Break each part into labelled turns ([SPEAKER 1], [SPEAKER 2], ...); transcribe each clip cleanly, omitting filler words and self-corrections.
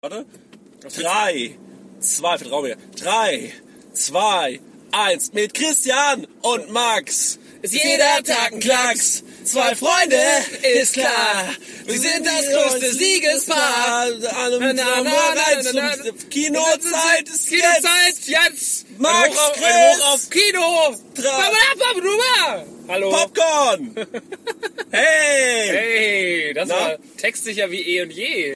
[SPEAKER 1] Warte. 3, 2, vertrau mir. 3, 2, 1. Mit Christian und Max ist jeder Tag ein Klacks. 2 Freunde, ist klar. Wir sind das größte Siegespaar. Kinozeit ist
[SPEAKER 2] jetzt.
[SPEAKER 1] Max,
[SPEAKER 2] Ein Hoch auf Kino. Hallo.
[SPEAKER 1] Popcorn. Hey.
[SPEAKER 2] Hey, das war textsicher wie eh und je.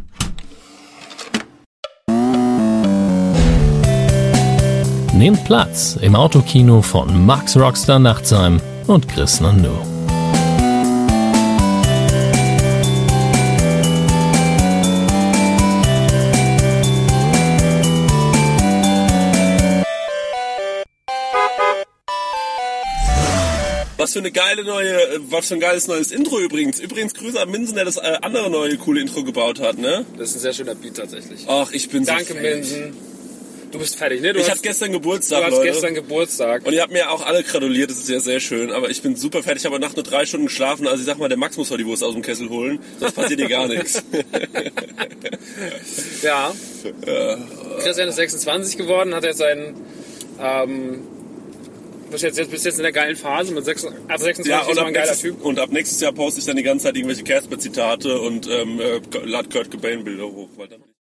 [SPEAKER 3] Nehmt Platz im Autokino von Max Rockstar Nachtsheim und Chris Nando.
[SPEAKER 1] Was für ein geiles neues Intro übrigens. Übrigens Grüße an Minsen, der das andere neue coole Intro gebaut hat, ne?
[SPEAKER 2] Das ist ein sehr schöner Beat tatsächlich.
[SPEAKER 1] Ach, ich bin
[SPEAKER 2] Danke,
[SPEAKER 1] so fertig.
[SPEAKER 2] Minsen. Du bist fertig, ne?
[SPEAKER 1] Ich hatte gestern Geburtstag,
[SPEAKER 2] Du hast
[SPEAKER 1] Leute.
[SPEAKER 2] gestern Geburtstag.
[SPEAKER 1] Und ihr habt mir auch alle gratuliert, das ist ja sehr schön. Aber ich bin super fertig, ich habe Nacht nur 3 Stunden geschlafen. Also ich sag mal, der Max muss heute die Wurst aus dem Kessel holen. Sonst passiert dir gar nichts.
[SPEAKER 2] Ja. Christian ist 26 geworden, hat jetzt seinen... bist jetzt in der geilen Phase mit 26
[SPEAKER 1] Ja,
[SPEAKER 2] ist man ein geiler Typ.
[SPEAKER 1] und ab nächstes Jahr poste ich dann die ganze Zeit irgendwelche Casper-Zitate und lad Kurt Cobain-Bilder hoch. Weil dann